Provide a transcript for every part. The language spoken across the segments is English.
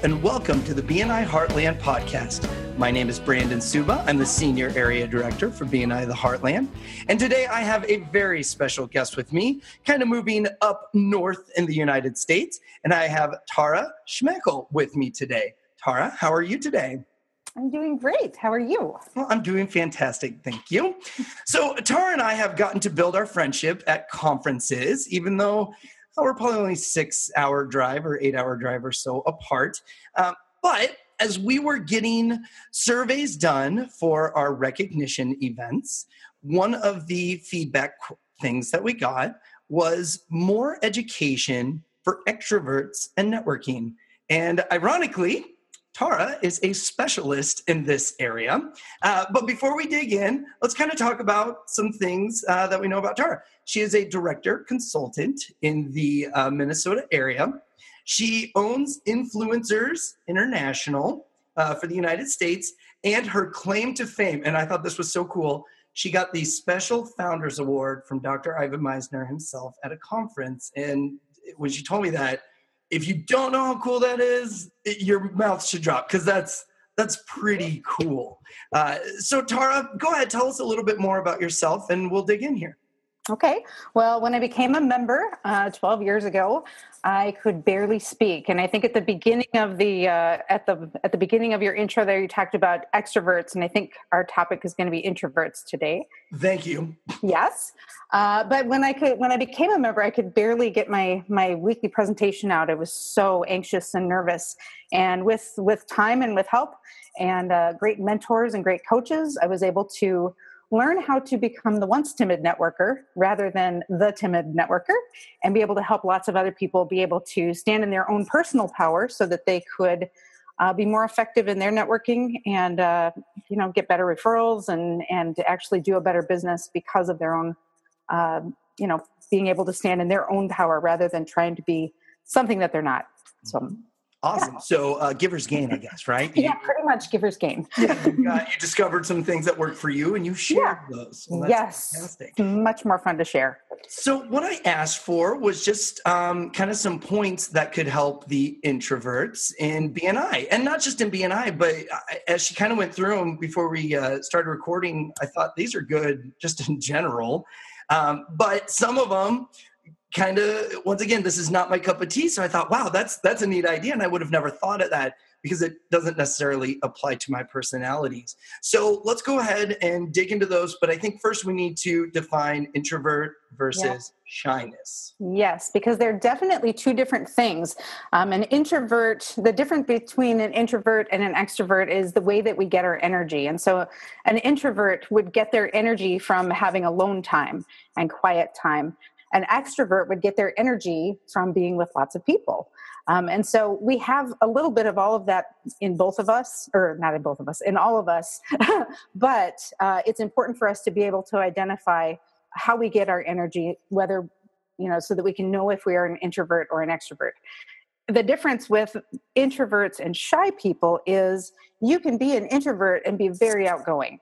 and welcome to the BNI Heartland podcast. My name is Brandon Suba. I'm the Senior Area Director for BNI The Heartland. And today I have a very special guest with me, kind of moving up north in the United States. And I have Tara Schmeckel with me today. Tara, how are you today? I'm doing great. How are you? Well, I'm doing fantastic. Thank you. So Tara and I have gotten to build our friendship at conferences, even though we're probably only 6-hour drive or 8-hour drive or so apart. But as we were getting surveys done for our recognition events, one of the feedback things that we got was more education for extroverts and networking. And ironically, Tara is a specialist in this area. But before we dig in, let's kind of talk about some things that we know about Tara. She is a director consultant in the Minnesota area. She owns Influencers International for the United States, and her claim to fame, and I thought this was so cool, she got the Special Founders Award from Dr. Ivan Misner himself at a conference. And when she told me that, if you don't know how cool that is, your mouth should drop, because that's pretty cool. So Tara, go ahead, tell us a little bit more about yourself, and we'll dig in here. Okay. Well, when I became a member 12 years ago, I could barely speak, and I think at the beginning of the at the beginning of your intro there, you talked about extroverts, and I think our topic is going to be introverts today. Thank you. Yes, but when I became a member, I could barely get my weekly presentation out. I was so anxious and nervous, and with time and with help and great mentors and great coaches, I was able to learn how to become the once timid networker rather than the timid networker, and be able to help lots of other people be able to stand in their own personal power so that they could be more effective in their networking and get better referrals and actually do a better business because of their own being able to stand in their own power rather than trying to be something that they're not. So awesome. Yeah. So giver's gain, I guess, right? Yeah, pretty much giver's gain. You discovered some things that worked for you and you shared those. Well, that's fantastic. Much more fun to share. So what I asked for was just kind of some points that could help the introverts in BNI. And not just in BNI, but as she kind of went through them before we started recording, I thought these are good just in general. But some of them kind of, once again, this is not my cup of tea. So I thought, wow, that's a neat idea. And I would have never thought of that because it doesn't necessarily apply to my personalities. So let's go ahead and dig into those. But I think first we need to define introvert versus shyness. Yes, because they're definitely two different things. An introvert, the difference between an introvert and an extrovert is the way that we get our energy. And so an introvert would get their energy from having alone time and quiet time. An extrovert would get their energy from being with lots of people. And so we have a little bit of all of that in both of us, or not in both of us, in all of us. But it's important for us to be able to identify how we get our energy, whether, so that we can know if we are an introvert or an extrovert. The difference with introverts and shy people is you can be an introvert and be very outgoing.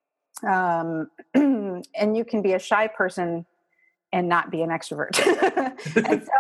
And you can be a shy person and not be an extrovert. And so,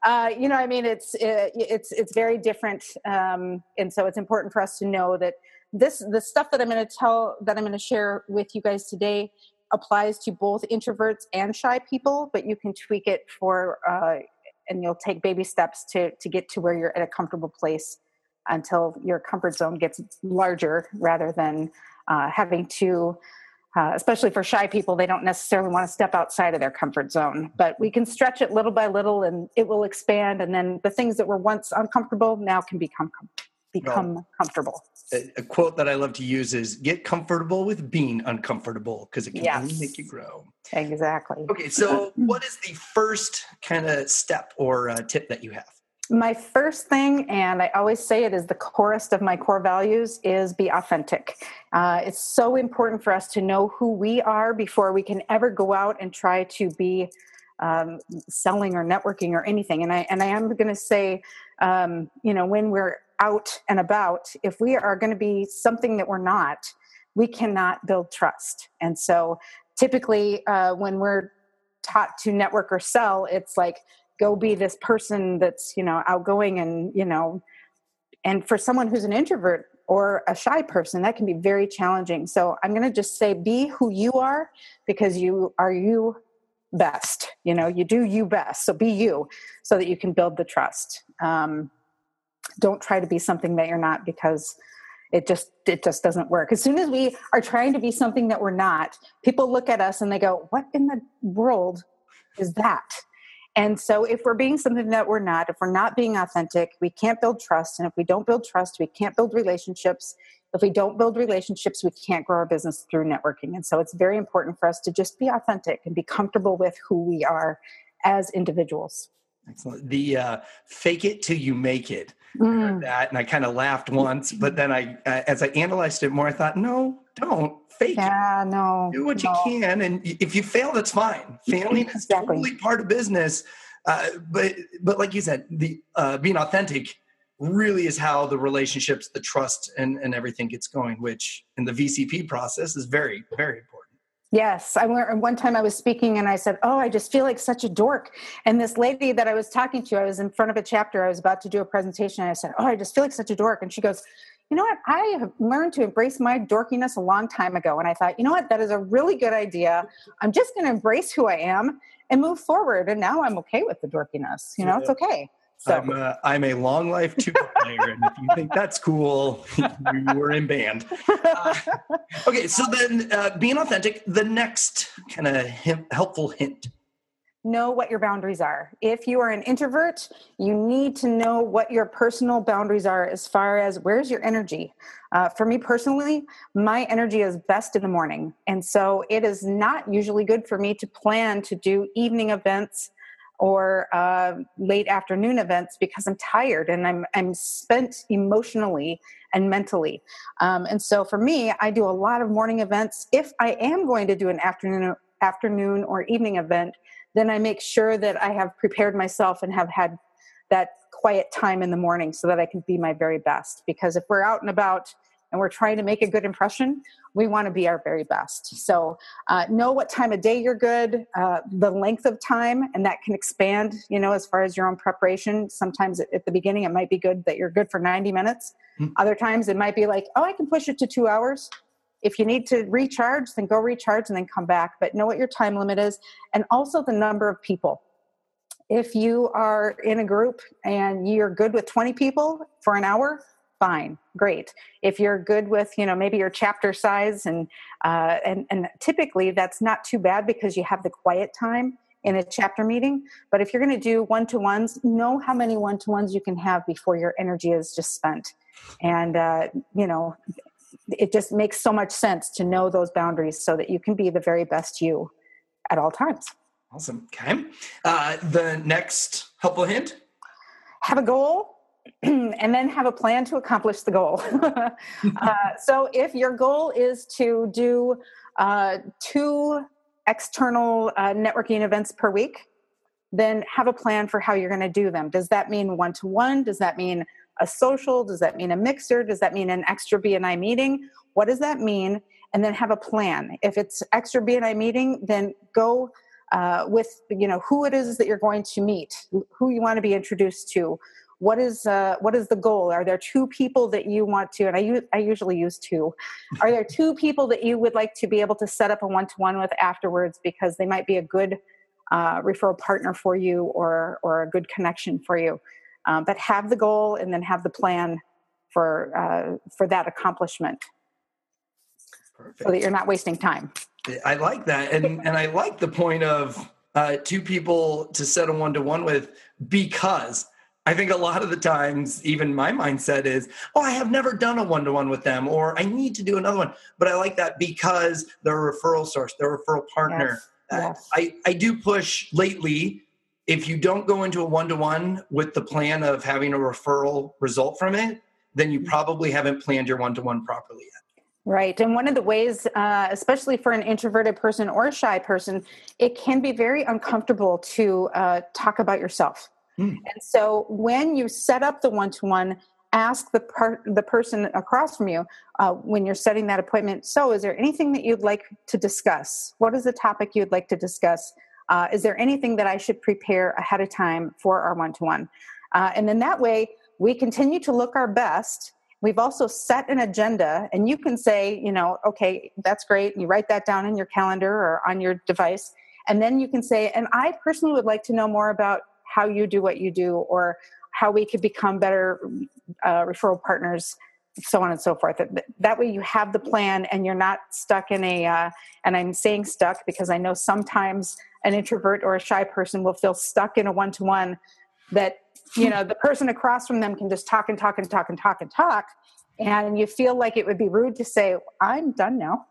it's very different. And so it's important for us to know that the stuff that I'm going to share with you guys today applies to both introverts and shy people, but you can tweak it and you'll take baby steps to get to where you're at a comfortable place until your comfort zone gets larger rather than having to especially for shy people, they don't necessarily want to step outside of their comfort zone. But we can stretch it little by little and it will expand. And then the things that were once uncomfortable now can become comfortable. A quote that I love to use is, get comfortable with being uncomfortable because it can only make you grow. Exactly. Okay, so what is the first kind of step or tip that you have? My first thing, and I always say it is the chorus of my core values, is be authentic. It's so important for us to know who we are before we can ever go out and try to be selling or networking or anything. And I am going to say, when we're out and about, if we are going to be something that we're not, we cannot build trust. And so typically when we're taught to network or sell, it's like, go be this person that's, outgoing and, And for someone who's an introvert or a shy person, that can be very challenging. So I'm going to just say, be who you are, because you are you best. You do you best. So be you, so that you can build the trust. Don't try to be something that you're not, because it just doesn't work. As soon as we are trying to be something that we're not, people look at us and they go, what in the world is that? And so if we're being something that we're not, if we're not being authentic, we can't build trust. And if we don't build trust, we can't build relationships. If we don't build relationships, we can't grow our business through networking. And so it's very important for us to just be authentic and be comfortable with who we are as individuals. Excellent. The fake it till you make it. I heard that, and I kind of laughed once, but then as I analyzed it more, I thought, no, don't fake it. No. Do what you can, and if you fail, that's fine. Failing is totally part of business. But like you said, the being authentic really is how the relationships, the trust, and everything gets going, which in the VCP process is very, very important. Yes. One time I was speaking and I said, I just feel like such a dork. And this lady that I was talking to, I was in front of a chapter, I was about to do a presentation. And I said, I just feel like such a dork. And she goes, you know what? I have learned to embrace my dorkiness a long time ago. And I thought, you know what? That is a really good idea. I'm just going to embrace who I am and move forward. And now I'm okay with the dorkiness. It's okay. So I'm a long life tuba player, and if you think that's cool, you were in band. Okay, so then being authentic, the next kind of helpful hint. Know what your boundaries are. If you are an introvert, you need to know what your personal boundaries are as far as where's your energy. For me personally, my energy is best in the morning. And so it is not usually good for me to plan to do evening events or late afternoon events, because I'm tired and I'm spent emotionally and mentally. And so for me, I do a lot of morning events. If I am going to do an afternoon or evening event, then I make sure that I have prepared myself and have had that quiet time in the morning so that I can be my very best. Because if we're out and about and we're trying to make a good impression, we want to be our very best. So know what time of day you're good, the length of time, and that can expand, as far as your own preparation. Sometimes at the beginning, it might be good that you're good for 90 minutes. Other times it might be like, I can push it to 2 hours. If you need to recharge, then go recharge and then come back. But know what your time limit is, and also the number of people. If you are in a group and you're good with 20 people for an hour, fine, great. If you're good with, maybe your chapter size and typically that's not too bad because you have the quiet time in a chapter meeting. But if you're going to do one-to-ones, know how many one-to-ones you can have before your energy is just spent. And, it just makes so much sense to know those boundaries so that you can be the very best you at all times. Awesome. Okay. The next helpful hint? Have a goal. And then have a plan to accomplish the goal. So if your goal is to do 2 external networking events per week, then have a plan for how you're going to do them. Does that mean one-to-one? Does that mean a social? Does that mean a mixer? Does that mean an extra BNI meeting? What does that mean? And then have a plan. If it's extra BNI meeting, then go with who it is that you're going to meet, who you want to be introduced to. What is the goal? Are there 2 people that you want to, and I usually use 2. Are there 2 people that you would like to be able to set up a one-to-one with afterwards because they might be a good referral partner for you or a good connection for you? But have the goal and then have the plan for that accomplishment. Perfect. So that you're not wasting time. I like that. And I like the point of 2 people to set a one-to-one with, because I think a lot of the times, even my mindset is, I have never done a one-to-one with them, or I need to do another one. But I like that because they're a referral source, they're a referral partner. Yes. I do push lately, if you don't go into a one-to-one with the plan of having a referral result from it, then you probably haven't planned your one-to-one properly yet. Right. And one of the ways, especially for an introverted person or a shy person, it can be very uncomfortable to talk about yourself. And so when you set up the one-to-one, ask the person across from you when you're setting that appointment, so is there anything that you'd like to discuss? What is the topic you'd like to discuss? Is there anything that I should prepare ahead of time for our one-to-one? And then that way, we continue to look our best. We've also set an agenda, and you can say, okay, that's great. You write that down in your calendar or on your device. And then you can say, and I personally would like to know more about how you do what you do, or how we could become better referral partners, so on and so forth. That way you have the plan and you're not stuck in and I'm saying stuck because I know sometimes an introvert or a shy person will feel stuck in a one-to-one that, the person across from them can just talk and talk and talk and talk and talk. And you feel like it would be rude to say, I'm done now.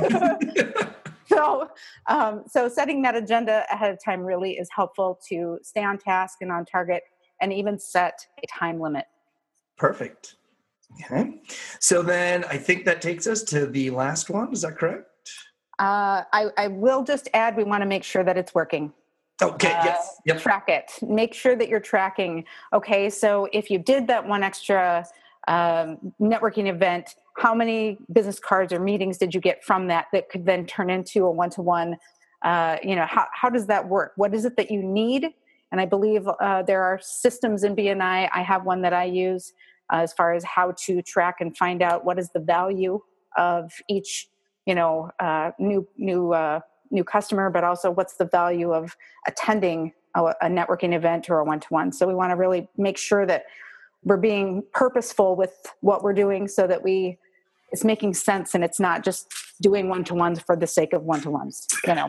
So setting that agenda ahead of time really is helpful to stay on task and on target, and even set a time limit. Perfect. Okay. So then I think that takes us to the last one. Is that correct? I will just add, we want to make sure that it's working. Okay. Yes. Yep. Track it. Make sure that you're tracking. Okay. So if you did that one extra networking event, how many business cards or meetings did you get from that could then turn into a one-to-one? How does that work? What is it that you need? And I believe there are systems in BNI. I have one that I use as far as how to track and find out what is the value of each, new customer, but also what's the value of attending a networking event or a one-to-one. So we want to really make sure that we're being purposeful with what we're doing, so that it's making sense and it's not just doing one-to-ones for the sake of one-to-ones.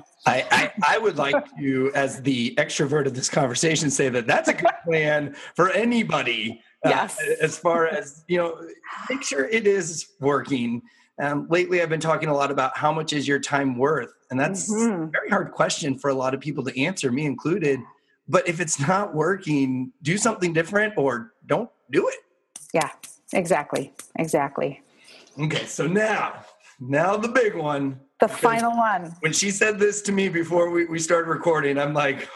I would like to, as the extrovert of this conversation, say that that's a good plan for anybody. Yes. As far as, make sure it is working. Lately, I've been talking a lot about how much is your time worth? And that's a very hard question for a lot of people to answer, me included. But if it's not working, do something different or don't do it. Yeah, exactly. Okay, so now the big one. The final one. When she said this to me before we started recording, I'm like,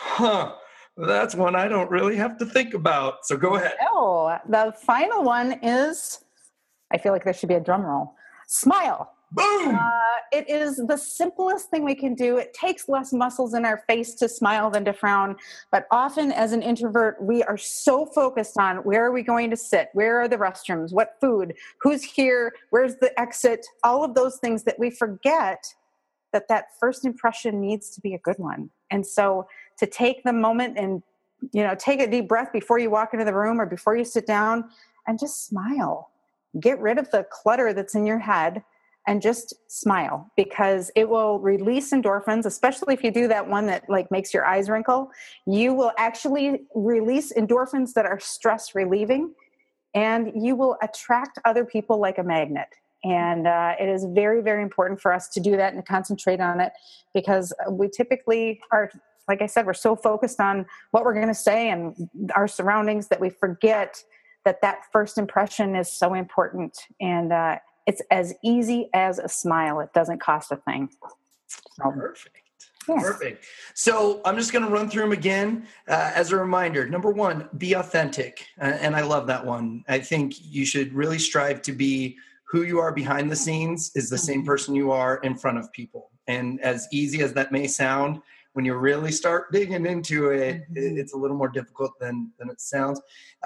that's one I don't really have to think about. So go ahead. Oh, the final one is, I feel like there should be a drum roll. Smile. Boom! It is the simplest thing we can do. It takes less muscles in our face to smile than to frown. But often as an introvert, we are so focused on where are we going to sit? Where are the restrooms? What food? Who's here? Where's the exit? All of those things that we forget that first impression needs to be a good one. And so to take the moment and, take a deep breath before you walk into the room or before you sit down and just smile. Get rid of the clutter that's in your head and just smile, because it will release endorphins, especially if you do that one that makes your eyes wrinkle. You will actually release endorphins that are stress relieving, and you will attract other people like a magnet. And it is very, very important for us to do that and to concentrate on it, because we typically are, like I said, we're so focused on what we're going to say and our surroundings that we forget that first impression is so important. And it's as easy as a smile. It doesn't cost a thing. So, Perfect. Yeah. Perfect. So I'm just going to run through them again as a reminder. Number one, be authentic. And I love that one. I think you should really strive to be who you are behind the scenes is the same person you are in front of people. And as easy as that may sound, when you really start digging into it, it's a little more difficult than it sounds.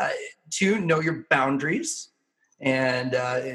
Two, know your boundaries and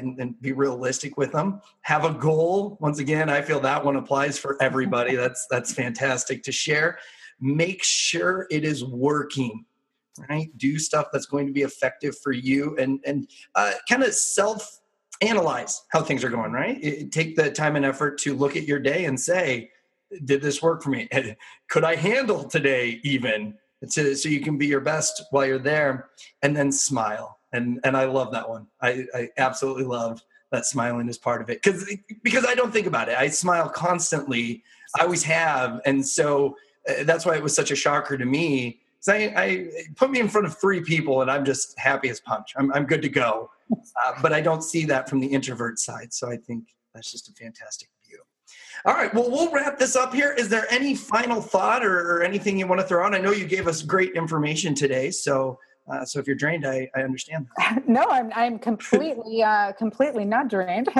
be realistic with them. Have a goal. Once again, I feel that one applies for everybody. That's fantastic to share. Make sure it is working. Right? Do stuff that's going to be effective for you, and kind of self-analyze how things are going. Right? Take the time and effort to look at your day and say, did this work for me? Could I handle today even? So you can be your best while you're there, and then smile. And I love that one. I absolutely love that smiling is part of it, because I don't think about it. I smile constantly. I always have. And so that's why it was such a shocker to me. So I put me in front of 3 people and I'm just happy as punch. I'm good to go. But I don't see that from the introvert side. So I think that's just a fantastic view. All right. Well, we'll wrap this up here. Is there any final thought or anything you want to throw on? I know you gave us great information today. So if you're drained, I understand that. No, I'm completely not drained.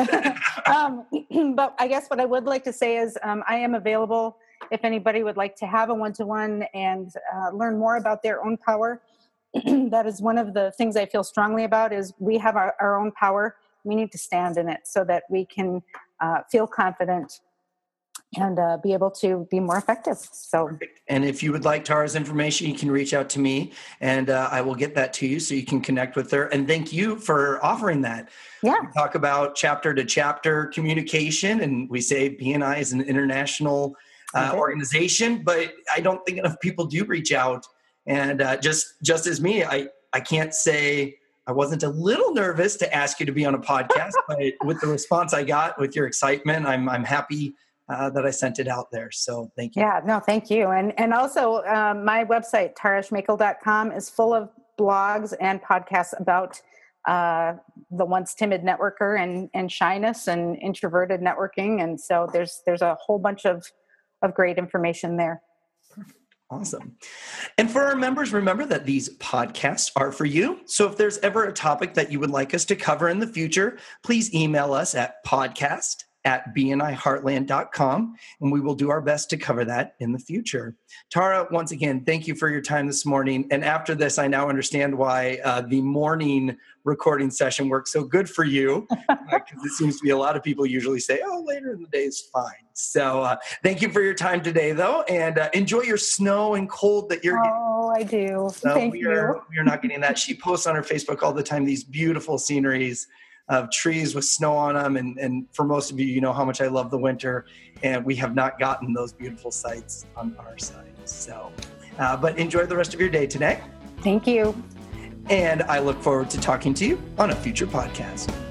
But I guess what I would like to say is I am available if anybody would like to have a one-to-one and learn more about their own power. that is one of the things I feel strongly about is we have our own power. We need to stand in it so that we can feel confident and be able to be more effective. So, perfect. And if you would like Tara's information, you can reach out to me and I will get that to you so you can connect with her. And thank you for offering that. Yeah. We talk about chapter to chapter communication, and we say BNI is an international organization, but I don't think enough people do reach out. And just as me, I can't say I wasn't a little nervous to ask you to be on a podcast, but with the response I got, with your excitement, I'm happy that I sent it out there. So thank you. Yeah, no, thank you. And also my website, taraschmakel.com, is full of blogs and podcasts about the once timid networker and shyness and introverted networking. And so there's a whole bunch of great information there. Awesome. And for our members, remember that these podcasts are for you. So if there's ever a topic that you would like us to cover in the future, please email us at podcast@bniheartland.com, and we will do our best to cover that in the future. Tara, once again, thank you for your time this morning. And after this, I now understand why the morning recording session works so good for you, because it seems to be a lot of people usually say, oh, later in the day is fine. So thank you for your time today, though, and enjoy your snow and cold that you're getting. Oh, I do. Thank you. We are not getting that. She posts on her Facebook all the time these beautiful sceneries of trees with snow on them. And for most of you, you know how much I love the winter, and we have not gotten those beautiful sights on our side. So, but enjoy the rest of your day today. Thank you. And I look forward to talking to you on a future podcast.